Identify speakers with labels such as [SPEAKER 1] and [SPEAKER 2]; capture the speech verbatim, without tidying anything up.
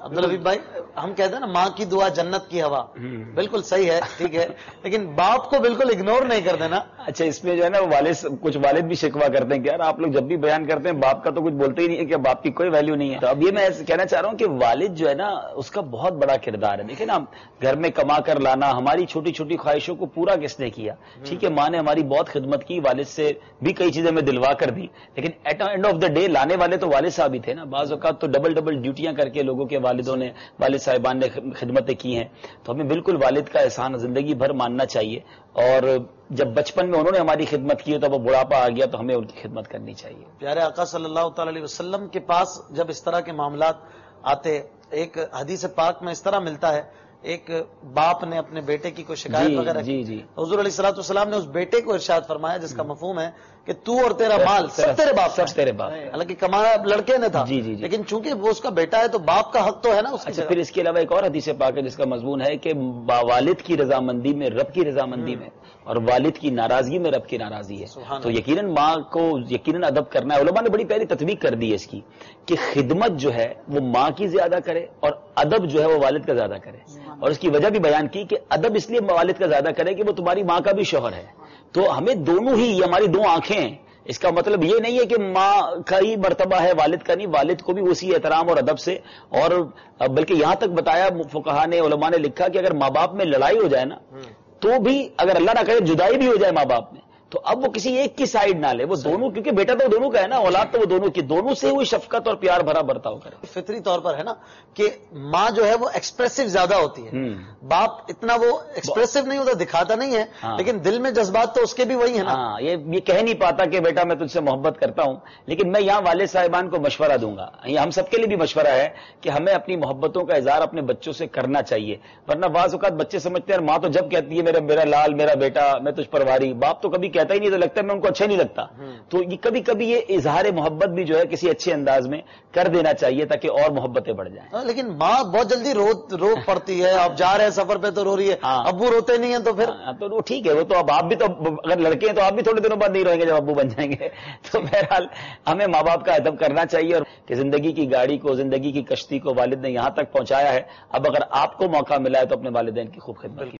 [SPEAKER 1] عبدالحبیب بھائی ہم کہتے ہیں نا ماں کی دعا جنت کی ہوا، بالکل صحیح ہے، ٹھیک ہے، لیکن باپ کو بالکل اگنور نہیں کر دینا۔
[SPEAKER 2] اچھا اس میں جو ہے نا والد کچھ والد بھی شکوہ کرتے ہیں کہ یار آپ لوگ جب بھی بیان کرتے ہیں باپ کا تو کچھ بولتے ہی نہیں ہے کہ باپ کی کوئی ویلیو نہیں ہے۔ تو اب یہ میں کہنا چاہ رہا ہوں کہ والد جو ہے نا اس کا بہت بڑا کردار ہے۔ دیکھیں نا گھر میں کما کر لانا، ہماری چھوٹی چھوٹی خواہشوں کو پورا کس نے کیا؟ ٹھیک ہے ماں نے ہماری بہت خدمت کی، والد سے بھی کئی چیزیں میں دلوا کر دی، لیکن at end of the day لانے والے تو والد صاحب ہی تھے نا۔ بعض اوقات تو ڈبل ڈبل ڈیوٹیاں کر کے لوگوں کے والدوں نے والد صاحبان نے خدمتیں کی ہیں، تو ہمیں بالکل والد کا احسان زندگی بھر ماننا چاہیے، اور جب بچپن میں انہوں نے ہماری خدمت کی ہے تو وہ بڑھاپا آ گیا تو ہمیں ان کی خدمت کرنی چاہیے۔
[SPEAKER 1] پیارے آقا صلی اللہ تعالی علیہ وسلم کے پاس جب اس طرح کے معاملات آتے، ایک حدیث پاک میں اس طرح ملتا ہے، ایک باپ نے اپنے بیٹے کی کوئی شکایت
[SPEAKER 2] جی
[SPEAKER 1] وغیرہ
[SPEAKER 2] جی
[SPEAKER 1] کی،
[SPEAKER 2] جی
[SPEAKER 1] حضور علیہ الصلوۃ والسلام نے اس بیٹے کو ارشاد فرمایا جس کا مفہوم ہے کہ تو اور تیرا مال سب تیرے باپ
[SPEAKER 2] سب تیرے باپ،
[SPEAKER 1] حالانکہ کمایا لڑکے نے تھا،
[SPEAKER 2] جی جی جی
[SPEAKER 1] لیکن چونکہ وہ اس کا بیٹا ہے تو باپ کا حق تو ہے نا اس کی
[SPEAKER 2] اچھا
[SPEAKER 1] جگہ۔
[SPEAKER 2] پھر اس کے علاوہ ایک اور حدیث پاک ہے جس کا مضمون ہے کہ والد کی رضامندی میں رب کی رضامندی میں، اور والد کی ناراضگی میں رب کی ناراضی ہے۔ تو یقیناً ماں کو یقیناً ادب کرنا ہے۔ علماء نے بڑی پہلی تطبیق کر دی ہے اس کی کہ خدمت جو ہے وہ ماں کی زیادہ کرے اور ادب جو ہے وہ والد کا زیادہ کرے، اور اس کی وجہ بھی بیان کی کہ ادب اس لیے والد کا زیادہ کرے کہ وہ تمہاری ماں کا بھی شوہر ہے، تو ہمیں دونوں ہی، یہ ہماری دو آنکھیں ہیں، اس کا مطلب یہ نہیں ہے کہ ماں کا ہی مرتبہ ہے والد کا نہیں، والد کو بھی اسی احترام اور ادب سے، اور بلکہ یہاں تک بتایا فقہا نے، علماء نے لکھا کہ اگر ماں باپ میں لڑائی ہو جائے نا تو بھی، اگر اللہ نہ کرے جدائی بھی ہو جائے ماں باپ میں، تو اب وہ کسی ایک کی سائڈ نہ لے، وہ دونوں، کیونکہ بیٹا تو دونوں کا ہے نا، اولاد تو وہ دونوں کی، دونوں سے وہ شفقت اور پیار بھرا برتاؤ کرے۔
[SPEAKER 1] فطری طور پر ہے نا کہ ماں جو ہے وہ ایکسپریسو زیادہ ہوتی ہے، باپ اتنا وہ ایکسپریسو نہیں ہوتا، دکھاتا نہیں ہے، لیکن دل میں جذبات تو اس کے بھی وہی ہیں نا۔
[SPEAKER 2] ہاں یہ یہ کہہ نہیں پاتا کہ بیٹا میں تجھ سے محبت کرتا ہوں، لیکن میں یہاں والد صاحبان کو مشورہ دوں گا، یہ ہم سب کے لیے بھی مشورہ ہے کہ ہمیں اپنی محبتوں کا اظہار اپنے بچوں سے کرنا چاہیے، ورنہ بعض اوقات بچے سمجھتے ہیں ماں تو جب کہتی ہے میرا میرا لال میرا بیٹا میں تجھ پر واری، باپ تو کبھی کہتا ہی نہیں، تو لگتا ہے میں ان کو اچھا نہیں لگتا، تو یہ کبھی کبھی یہ اظہار محبت بھی جو ہے کسی اچھے انداز میں کر دینا چاہیے تاکہ اور محبتیں بڑھ جائیں۔
[SPEAKER 1] لیکن ماں بہت جلدی رو رو پڑتی ہے، آپ جا رہے ہیں سفر پہ تو رو رہی ہے، ابو روتے نہیں ہیں تو پھر
[SPEAKER 2] تو وہ ٹھیک ہے، وہ تو اب آپ بھی تو اگر لڑکے ہیں تو آپ بھی تھوڑے دنوں بعد نہیں روئیں گے جب ابو بن جائیں گے، تو بہرحال ہمیں ماں باپ کا ادب کرنا چاہیے، اور کہ زندگی کی گاڑی کو، زندگی کی کشتی کو والد نے یہاں تک پہنچایا ہے، اب اگر آپ کو موقع ملا ہے تو اپنے والدین کی خوب خدمت